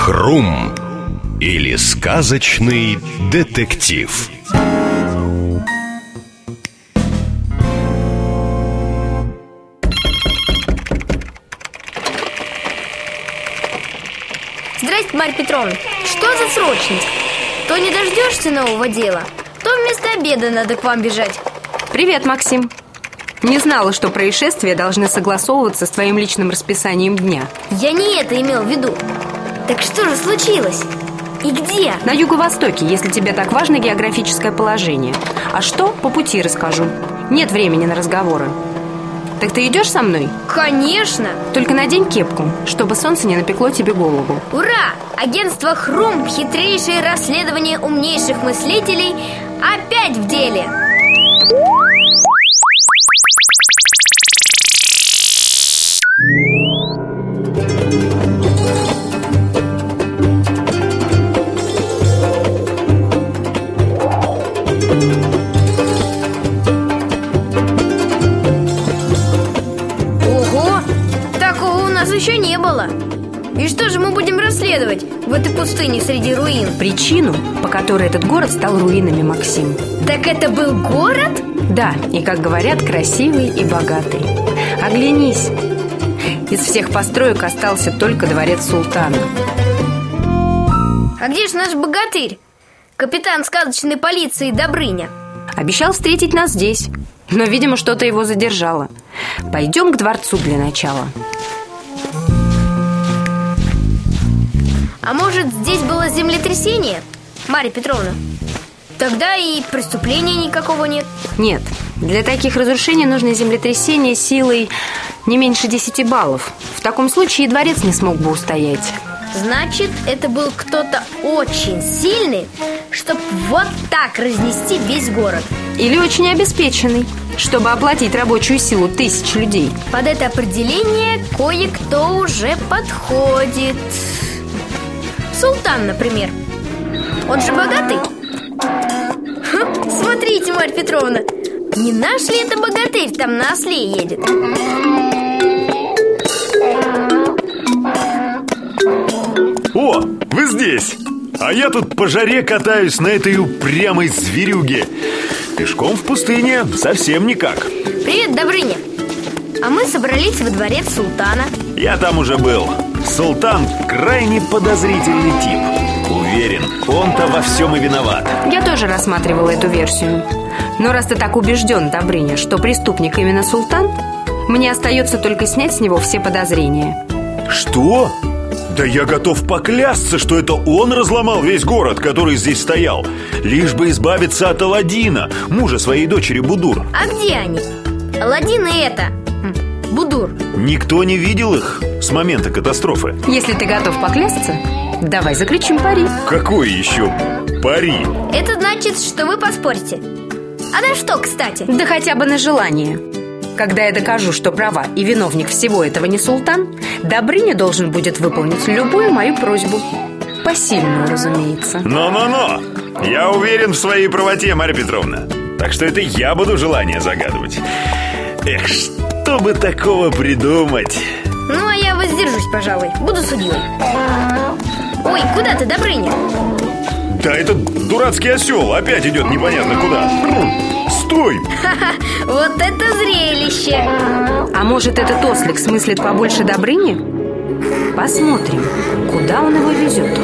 Хрум или сказочный детектив. Здрасте, Марья Петровна. Что за срочность? То не дождешься нового дела, то вместо обеда надо к вам бежать. Привет, Максим. Не знала, что происшествия должны согласовываться с твоим личным расписанием дня. Я не это имел в виду. Так что же случилось? И где? На юго-востоке, если тебе так важно географическое положение. А что, по пути расскажу. Нет времени на разговоры. Так ты идешь со мной? Конечно. Только надень кепку, чтобы солнце не напекло тебе голову. Ура! Агентство Хрум, хитрейшее расследование умнейших мыслителей, опять в деле. Ого! Такого у нас еще не было. И что же мы будем расследовать в этой пустыне среди руин? Причину, по которой этот город стал руинами, Максим. Так это был город? Да, и, как говорят, красивый и богатый. Оглянись. Из всех построек остался только дворец султана. А где же наш богатырь? Капитан сказочной полиции Добрыня. Обещал встретить нас здесь, но, видимо, что-то его задержало. Пойдем к дворцу для начала. А может, здесь было землетрясение, Марья Петровна? Тогда и преступления никакого нет. Нет, для таких разрушений нужно землетрясение силой не меньше 10 баллов. В таком случае и дворец не смог бы устоять. Значит, это был кто-то очень сильный, чтобы вот так разнести весь город. Или очень обеспеченный, чтобы оплатить рабочую силу тысяч людей. Под это определение кое-кто уже подходит. Султан, например. Он же богатый. Смотрите, Марья Петровна, не наш ли это богатырь там на осле едет? О, вы здесь! А я тут по жаре катаюсь на этой упрямой зверюге. Пешком в пустыне совсем никак. Привет, Добрыня. А мы собрались во дворец султана. Я там уже был. Султан крайне подозрительный тип. Уверен, он-то во всем и виноват. Я тоже рассматривала эту версию. Но раз ты так убежден, Добрыня, что преступник именно султан, мне остается только снять с него все подозрения. Что? Да я готов поклясться, что это он разломал весь город, который здесь стоял, лишь бы избавиться от Аладдина, мужа своей дочери Будур. А где они? Аладдин и это Будур. Никто не видел их с момента катастрофы. Если ты готов поклясться, давай заключим пари. Какой еще пари? Это значит, что вы поспорите. А на что, кстати? Да хотя бы на желание. Когда я докажу, что права и виновник всего этого не султан, Добрыня должен будет выполнить любую мою просьбу. Посильную, разумеется. Но-но-но! Я уверен в своей правоте, Марья Петровна. Так что это я буду желание загадывать. Эх, что бы такого придумать? Ну, а я воздержусь, пожалуй. Буду судьей. Ой, куда ты, Добрыня? Да этот дурацкий осел опять идет непонятно куда. Стой! Вот это зрелище! А может, этот ослик смыслит побольше Добрыни? Посмотрим, куда он его везет.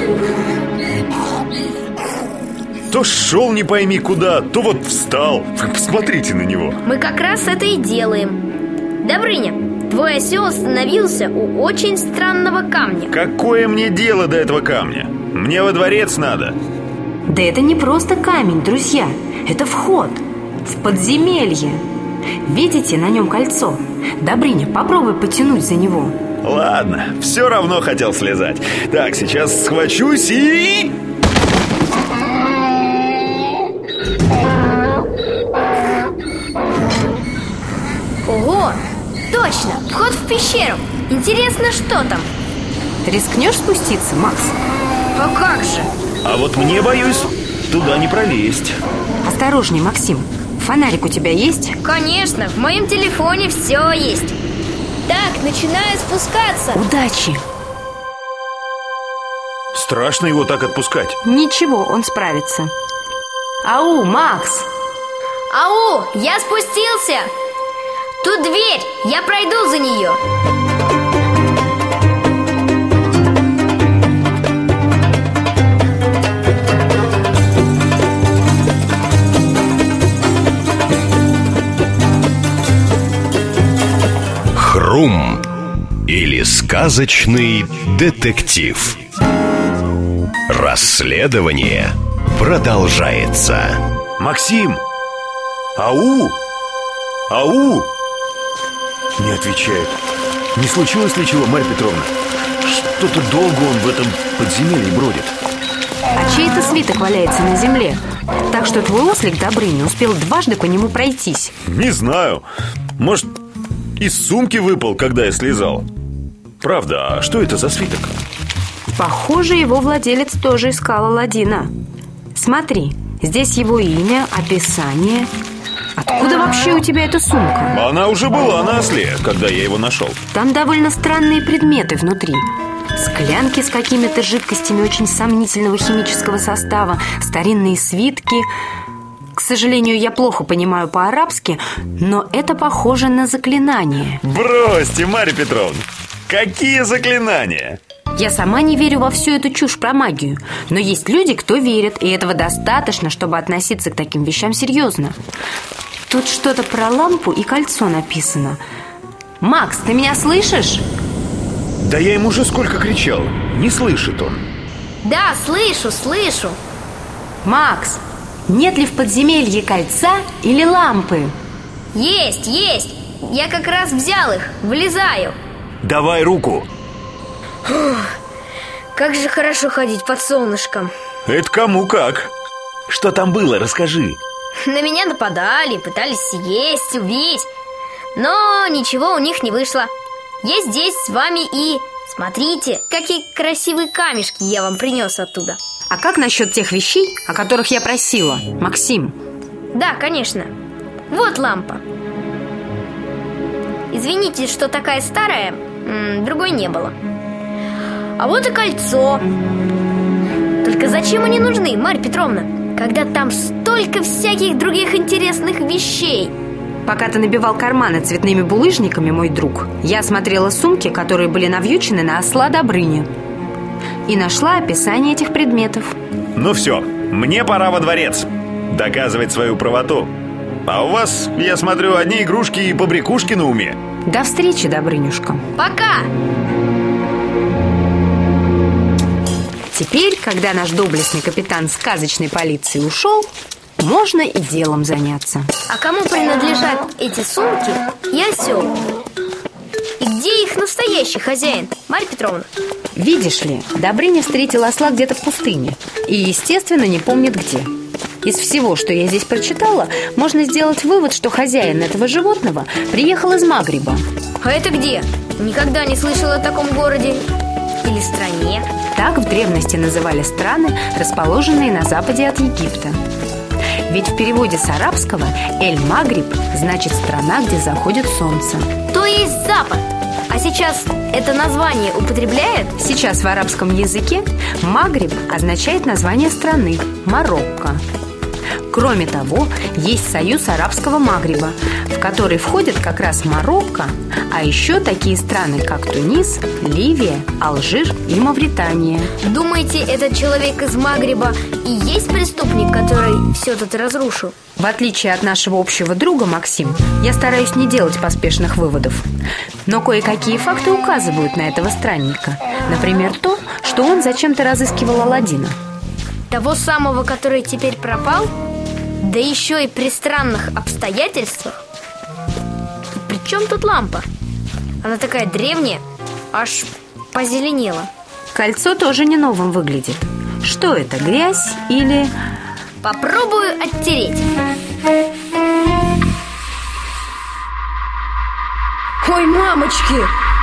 То шел не пойми куда, то вот встал. Вы посмотрите на него. Мы как раз это и делаем. Добрыня, твой осел остановился у очень странного камня. Какое мне дело до этого камня? Мне во дворец надо. Да это не просто камень, друзья. Это вход в подземелье. Видите, на нем кольцо? Добрыня, попробуй потянуть за него. Ладно, все равно хотел слезать. Так, сейчас схвачусь и... Ого, точно, вход в пещеру. Интересно, что там? Рискнешь спуститься, Макс? А как же? А вот мне, боюсь, туда не пролезть. Осторожней, Максим. Фонарик у тебя есть? Конечно, в моем телефоне все есть. Так, начинаю спускаться. Удачи! Страшно его так отпускать. Ничего, он справится. Ау, Макс! Ау, я спустился! Тут дверь, я пройду за нее. Хрум или сказочный детектив. Расследование продолжается. Максим! Ау! Ау! Не отвечает. Не случилось ли чего, Марья Петровна? Что-то долго он в этом подземелье бродит. А чей-то свиток валяется на земле. Так что твой ослик Добрыня успел дважды по нему пройтись. Не знаю. Может, из сумки выпал, когда я слезал. Правда, а что это за свиток? Похоже, его владелец тоже искал Аладдина. Смотри, здесь его имя, описание. Откуда вообще у тебя эта сумка? Она уже была на осле, когда я его нашел. Там довольно странные предметы внутри. Склянки с какими-то жидкостями очень сомнительного химического состава, старинные свитки. К сожалению, я плохо понимаю по-арабски, но это похоже на заклинание. Бросьте, Марья Петровна! Какие заклинания? Я сама не верю во всю эту чушь про магию. Но есть люди, кто верит, и этого достаточно, чтобы относиться к таким вещам серьезно. Тут что-то про лампу и кольцо написано. Макс, ты меня слышишь? Да я ему уже сколько кричал. Не слышит он. Да, слышу. Макс, нет ли в подземелье кольца или лампы? Есть. Я как раз взял их, влезаю. Давай руку. Как же хорошо ходить под солнышком. Это кому как. Что там было, расскажи. На меня нападали, пытались съесть, убить. Но ничего у них не вышло. Я здесь с вами и... Смотрите, какие красивые камешки я вам принес оттуда. А как насчет тех вещей, о которых я просила, Максим? Да, конечно. Вот лампа. Извините, что такая старая, другой не было. А вот и кольцо. Только зачем они нужны, Марья Петровна, когда там столько всяких других интересных вещей? Пока ты набивал карманы цветными булыжниками, мой друг, я осмотрела сумки, которые были навьючены на осла Добрыню, и нашла описание этих предметов. Ну все, мне пора во дворец доказывать свою правоту. А у вас, я смотрю, одни игрушки и побрякушки на уме. До встречи, Добрынюшка. Пока! Теперь, когда наш доблестный капитан сказочной полиции ушел, можно и делом заняться. А кому принадлежат эти сумки и осел? И где их настоящий хозяин, Марья Петровна? Видишь ли, Добрыня встретил осла где-то в пустыне и, естественно, не помнит где. Из всего, что я здесь прочитала, можно сделать вывод, что хозяин этого животного приехал из Магриба. А это где? Никогда не слышала о таком городе или стране. Так в древности называли страны, расположенные на западе от Египта. Ведь в переводе с арабского «Эль-Магриб» значит «страна, где заходит солнце». То есть запад. А сейчас это название употребляют? Сейчас в арабском языке «Магриб» означает название страны – Марокко. Кроме того, есть союз арабского Магриба, в который входят как раз Марокко, а еще такие страны, как Тунис, Ливия, Алжир и Мавритания. Думаете, этот человек из Магриба и есть преступник, который все тут разрушил? В отличие от нашего общего друга Максим, я стараюсь не делать поспешных выводов. Но кое-какие факты указывают на этого странника. Например, то, что он зачем-то разыскивал Аладдина. Того самого, который теперь пропал? Да еще и при странных обстоятельствах. При чем тут лампа? Она такая древняя, аж позеленела. Кольцо тоже не новым выглядит. Что это, грязь или... Попробую оттереть. Ой, мамочки!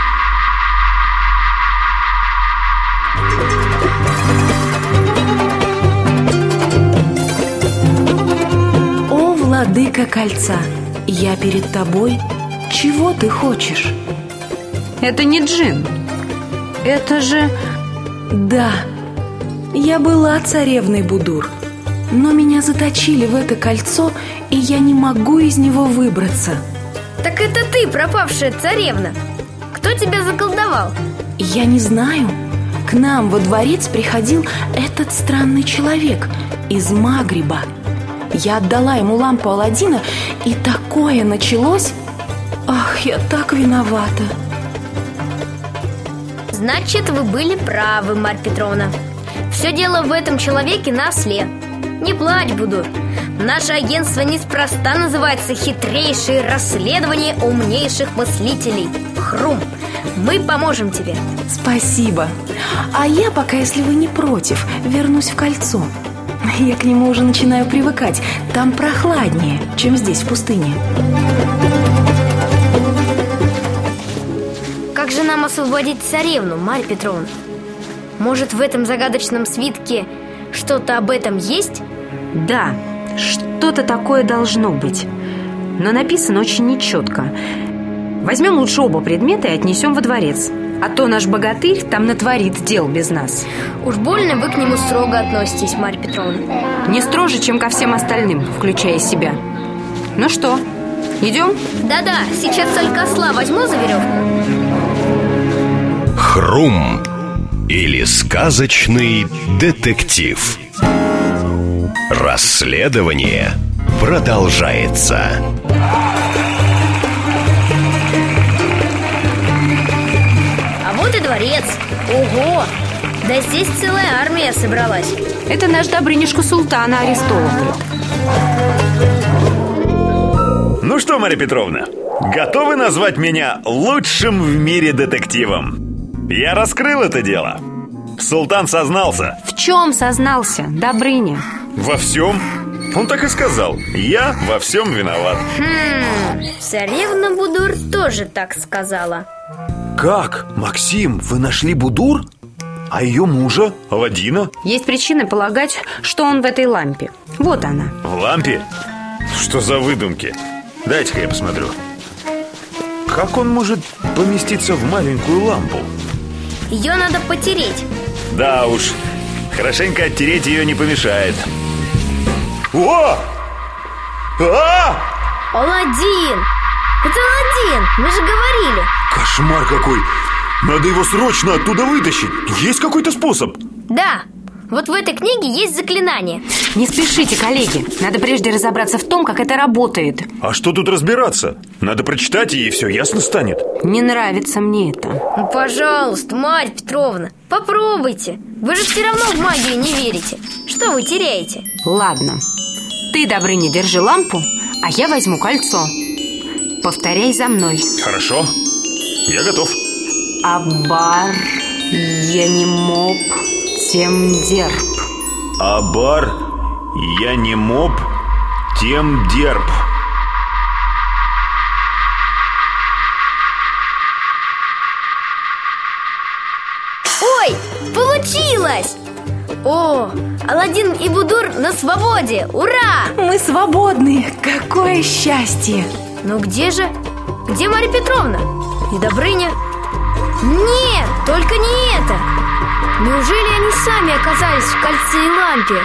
О, владыка кольца, я перед тобой. Чего ты хочешь? Это не джин. Это же... Да, Я была царевной Будур, но меня заточили в это кольцо, и я не могу из него выбраться. Так это ты, пропавшая царевна. Кто тебя заколдовал? Я не знаю. К нам во дворец приходил этот странный человек из Магриба. Я отдала ему лампу Аладдина, и такое началось. Ах, я так виновата. Значит, вы были правы, Марья Петровна. Все дело в этом человеке на осле. Не плачь, Будур. Наше агентство неспроста называется «Хитрейшие расследования умнейших мыслителей». Хрум, мы поможем тебе. Спасибо. А я пока, если вы не против, вернусь в кольцо. Я к нему уже начинаю привыкать. Там прохладнее, чем здесь, в пустыне. Как же нам освободить царевну, Марья Петровна? Может, в этом загадочном свитке что-то об этом есть? Да, что-то такое должно быть. Но написано очень нечетко. Возьмем лучше оба предмета и отнесем во дворец. А то наш богатырь там натворит дел без нас. Уж больно вы к нему строго относитесь, Марья Петровна. Не строже, чем ко всем остальным, включая себя. Ну что, идем? Да-да, сейчас только осла возьму за веревку. Хрум или сказочный детектив. Расследование продолжается. А вот и дворец. Ого! Да здесь целая армия собралась. Это наш Добрынюшка Султана арестовывает. Ну что, Марья Петровна, готовы назвать меня лучшим в мире детективом? Я раскрыл это дело. Султан сознался. В чем сознался, Добрыня? Во всем. Он так и сказал. Я во всем виноват. Царевна Будур тоже так сказала. Как? Максим, вы нашли Будур? А ее мужа, Аладдина? Есть причины полагать, что он в этой лампе. Вот она. В лампе? Что за выдумки? Дайте-ка я посмотрю. Как он может поместиться в маленькую лампу? Ее надо потереть. Да уж, хорошенько оттереть ее не помешает. О! Аладдин! Это Аладдин, мы же говорили. Кошмар какой! Надо его срочно оттуда вытащить. Есть какой-то способ? Да, вот в этой книге есть заклинание. Не спешите, коллеги. Надо прежде разобраться в том, как это работает. А что тут разбираться? Надо прочитать, и все ясно станет. Не нравится мне это. Ну, пожалуйста, Марья Петровна, попробуйте. Вы же все равно в магию не верите. Что вы теряете? Ладно. Ты, Добрыня, держи лампу, а я возьму кольцо. Повторяй за мной. Хорошо, я готов. Абар Янимоп Темдерб. Абар Янимоп Темдерб. Ой, получилось! О, Аладдин и Будур на свободе! Ура! Мы свободны! Какое счастье! Ну где же? Где Марья Петровна? И Добрыня? Нет, только не это! Неужели они сами оказались в кольце и лампе?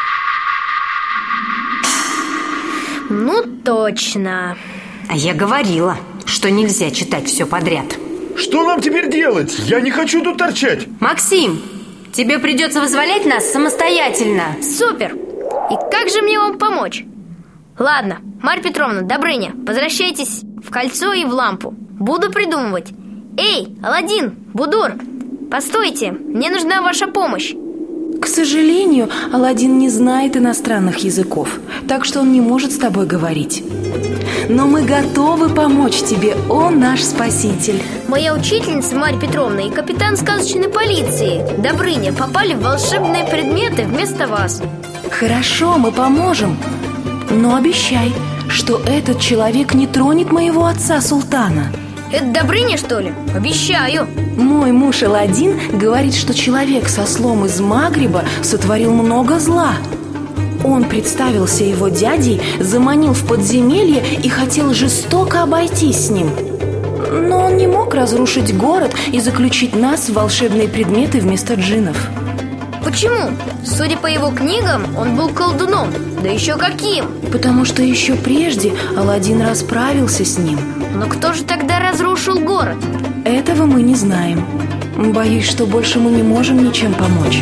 Ну точно. А я говорила, что нельзя читать все подряд. Что нам теперь делать? Я не хочу тут торчать. Максим, тебе придется вызволять нас самостоятельно. Супер! И как же мне вам помочь? Ладно, Марья Петровна, Добрыня, возвращайтесь в кольцо и в лампу. Буду придумывать. Эй, Аладдин, Будур, постойте, мне нужна ваша помощь. К сожалению, Аладдин не знает иностранных языков, так что он не может с тобой говорить. Но мы готовы помочь тебе, он наш спаситель. Моя учительница Марья Петровна и капитан сказочной полиции Добрыня попали в волшебные предметы вместо вас. Хорошо, мы поможем. Но обещай, что этот человек не тронет моего отца Султана. Это Добрыня, что ли? Обещаю. Мой муж Аладдин говорит, что человек со ослом из Магриба сотворил много зла. Он представился его дядей, заманил в подземелье и хотел жестоко обойтись с ним. Но он не мог разрушить город и заключить нас в волшебные предметы вместо джиннов. почему? Судя по его книгам, он был колдуном. Да еще каким! Потому что еще прежде Аладдин расправился с ним. Но кто же тогда разрушил город? Этого мы не знаем. Боюсь, что больше мы не можем ничем помочь.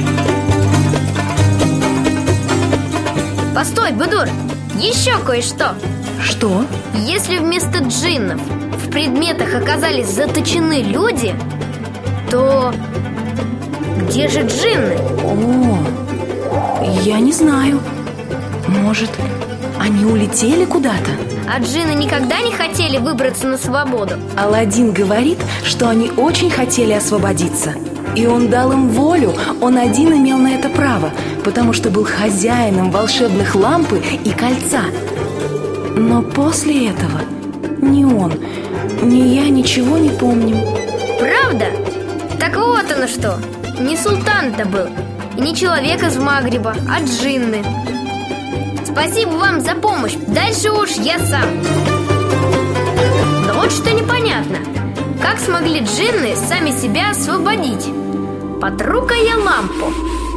Постой, Будур, еще кое-что. Что? Если вместо джиннов в предметах оказались заточены люди, то где же джинны? О, я не знаю. Может, они улетели куда-то? А джинны никогда не хотели выбраться на свободу? Аладдин говорит, что они очень хотели освободиться. И он дал им волю, он один имел на это право, потому что был хозяином волшебных лампы и кольца. Но после этого ни он, ни я ничего не помним. Правда? Так вот оно что. Не султан-то был, и не человек из Магриба, а джинны. Спасибо вам за помощь. Дальше уж я сам. Но вот что непонятно. Как смогли джинны сами себя освободить? Потру-ка я лампу.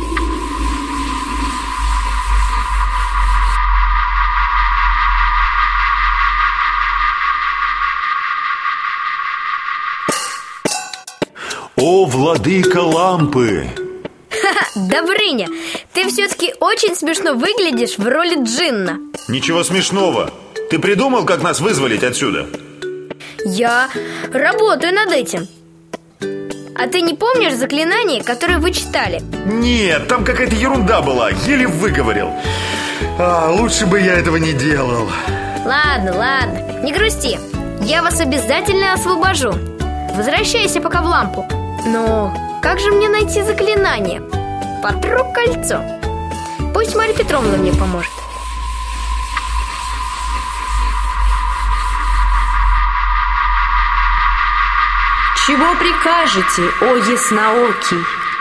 О, владыка лампы! Ха-ха, Добрыня, ты все-таки очень смешно выглядишь в роли джинна. Ничего смешного. Ты придумал, как нас вызволить отсюда? Я работаю над этим. А ты не помнишь заклинание, которое вы читали? Нет, там какая-то ерунда была, еле выговорил. Лучше бы я этого не делал. Ладно, не грусти. Я вас обязательно освобожу. Возвращайся пока в лампу. Но как же мне найти заклинание? Потру кольцо. Пусть Марья Петровна мне поможет. Чего прикажете, о ясноокий?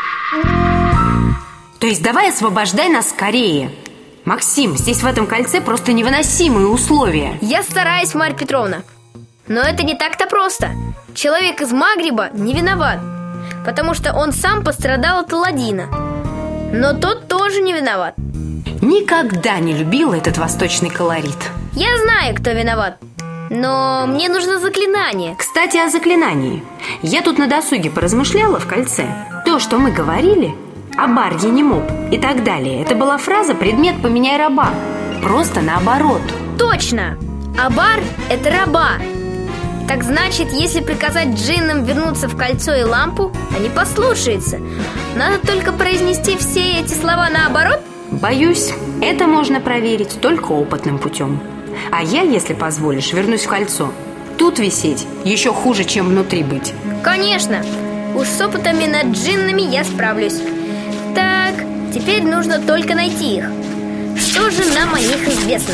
То есть давай освобождай нас скорее. Максим, здесь в этом кольце просто невыносимые условия. Я стараюсь, Марья Петровна. Но это не так-то просто. Человек из Магриба не виноват, потому что он сам пострадал от Аладдина. Но тот тоже не виноват. Никогда не любила этот восточный колорит. Я знаю, кто виноват, но мне нужно заклинание. Кстати, о заклинании. Я тут на досуге поразмышляла в кольце. То, что мы говорили о барде не моб и так далее, это была фраза «предмет поменяй раба». Просто наоборот. Точно! Абар – это раба. Так значит, если приказать джиннам вернуться в кольцо и лампу, они послушаются. Надо только произнести все эти слова наоборот? Боюсь, это можно проверить только опытным путем. А я, если позволишь, вернусь в кольцо. Тут висеть еще хуже, чем внутри быть. Конечно! Уж с опытами над джиннами я справлюсь. Так, теперь нужно только найти их. Что же нам о них известно?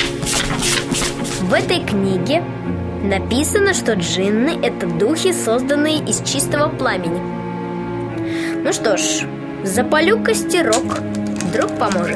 В этой книге написано, что джинны – это духи, созданные из чистого пламени. Ну что ж, запалю костерок, вдруг поможет.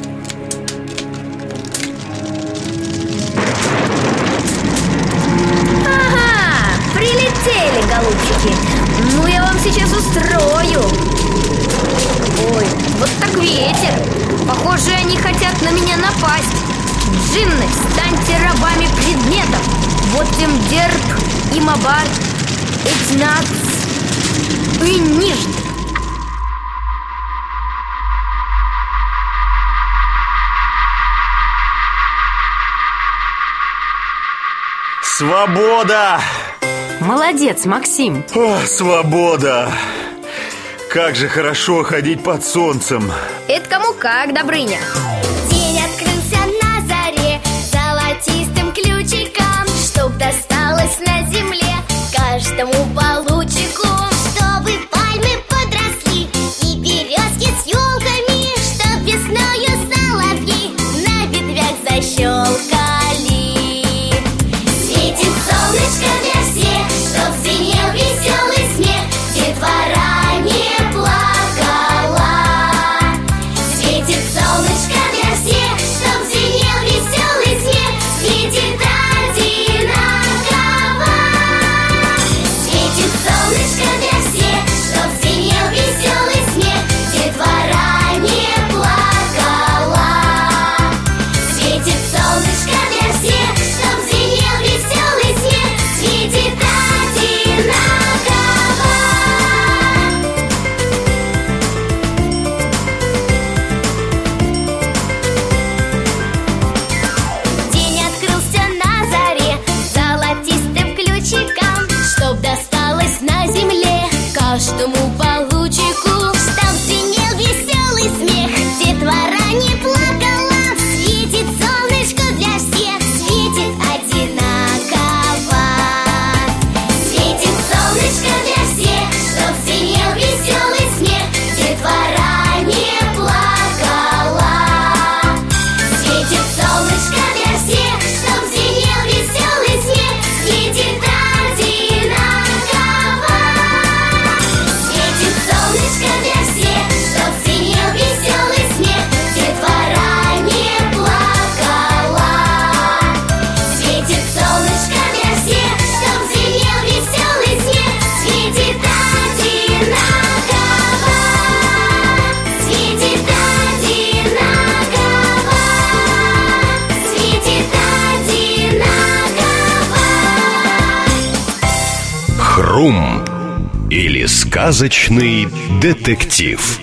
Ага, прилетели, голубчики. Ну я вам сейчас устрою. Ой, вот так ветер. Похоже, они хотят на меня напасть. Джинны, станьте рабами предметов. Вот им дерб, им абар, этнац и нижд. Свобода! Молодец, Максим. О, свобода! Как же хорошо ходить под солнцем. Это кому как, Добрыня. День открылся на заре золотистым ключиком, чтоб досталось на земле каждому получику, чтобы пальмы подросли и березки с елками, чтоб весною соловьи на ветвях защелкали. Светит солнышко для всех, чтоб звенел веселый смех, детвора не плакала. Светит солнышко для всех, чтоб звенел веселый смех, светит одинаково. Светит солнышко Хрум или сказочный детектив.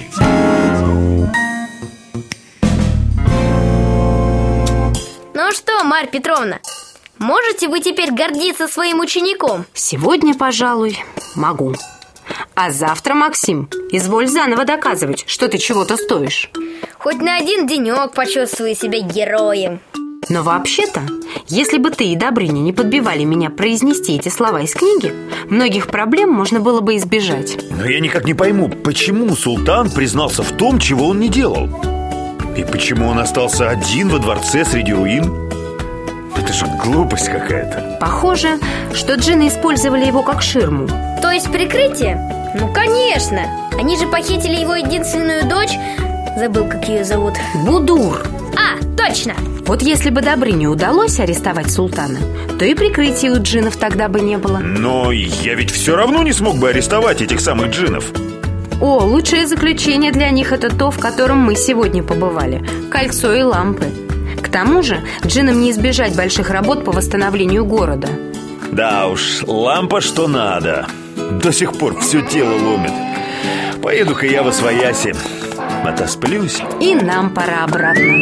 Ну что, Марья Петровна, можете вы теперь гордиться своим учеником? Сегодня, пожалуй, могу. А завтра, Максим, изволь заново доказывать, что ты чего-то стоишь. Хоть на один денек почувствую себя героем. Но вообще-то, если бы ты и Добрыня не подбивали меня произнести эти слова из книги, многих проблем можно было бы избежать. Но я никак не пойму, почему султан признался в том, чего он не делал. И почему он остался один во дворце среди руин? Это же глупость какая-то. Похоже, что джинны использовали его как ширму. То есть прикрытие? Ну, конечно. Они же похитили его единственную дочь. Забыл, как ее зовут. Будур. А, точно. Вот если бы Добрыню удалось арестовать султана, то и прикрытия у джиннов тогда бы не было. Но я ведь все равно не смог бы арестовать этих самых джиннов. О, лучшее заключение для них — это то, в котором мы сегодня побывали. Кольцо и лампы. К тому же джиннам не избежать больших работ по восстановлению города. Да уж, лампа что надо. До сих пор все тело ломит. Поеду-ка я восвояси, отосплюсь. И нам пора обратно.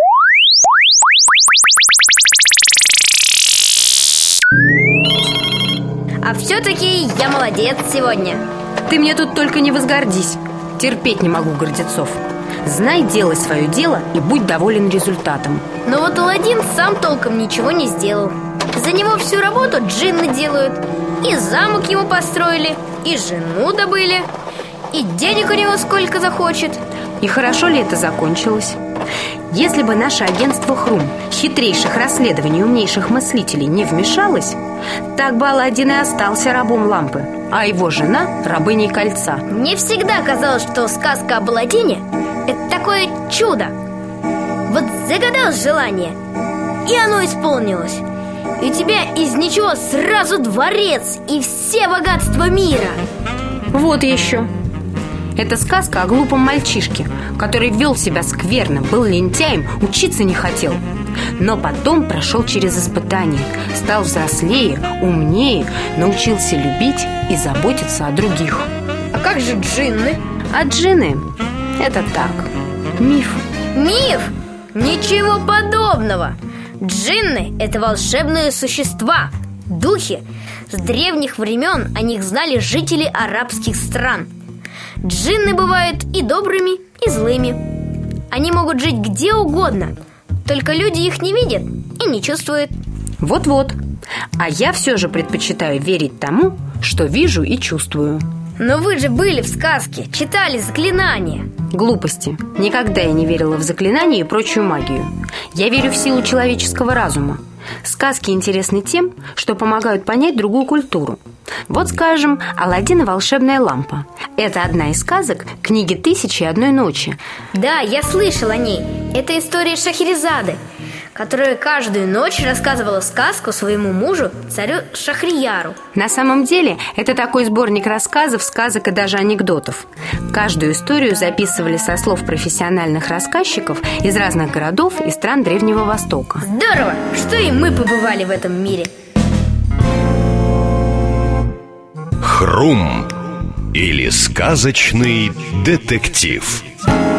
А все-таки я молодец сегодня. Ты мне тут только не возгордись. Терпеть не могу гордецов. Знай, делай свое дело и будь доволен результатом. Но вот Аладдин сам толком ничего не сделал. За него всю работу джинны делают. И замок ему построили, и жену добыли, и денег у него сколько захочет. И хорошо ли это закончилось? Если бы наше агентство Хрум, хитрейших расследований умнейших мыслителей, не вмешалось, так бы Аладдин и остался рабом лампы, а его жена рабыней кольца. Мне всегда казалось, что сказка об Аладдине — это такое чудо. Вот загадал желание, и оно исполнилось. И у тебя из ничего сразу дворец и все богатства мира. Вот еще. Это сказка о глупом мальчишке, который вел себя скверно, был лентяем, учиться не хотел. Но потом прошел через испытания, стал взрослее, умнее, научился любить и заботиться о других. А как же джинны? А джинны — это так, миф. Миф? Ничего подобного. Джинны — это волшебные существа, духи. С древних времен о них знали жители арабских стран. Джинны бывают и добрыми, и злыми. Они могут жить где угодно, только люди их не видят и не чувствуют. Вот-вот. А я все же предпочитаю верить тому, что вижу и чувствую. Но вы же были в сказке, читали заклинания. Глупости. Никогда я не верила в заклинания и прочую магию. Я верю в силу человеческого разума. Сказки интересны тем, что помогают понять другую культуру. Вот, скажем, «Аладдин и волшебная лампа». Это одна из сказок книги «Тысячи и одной ночи». Да, я слышал о ней. Это история Шахерезады, которая каждую ночь рассказывала сказку своему мужу, царю Шахрияру. На самом деле, это такой сборник рассказов, сказок и даже анекдотов. Каждую историю записывали со слов профессиональных рассказчиков из разных городов и стран Древнего Востока. Здорово, что и мы побывали в этом мире. Хрум или сказочный детектив.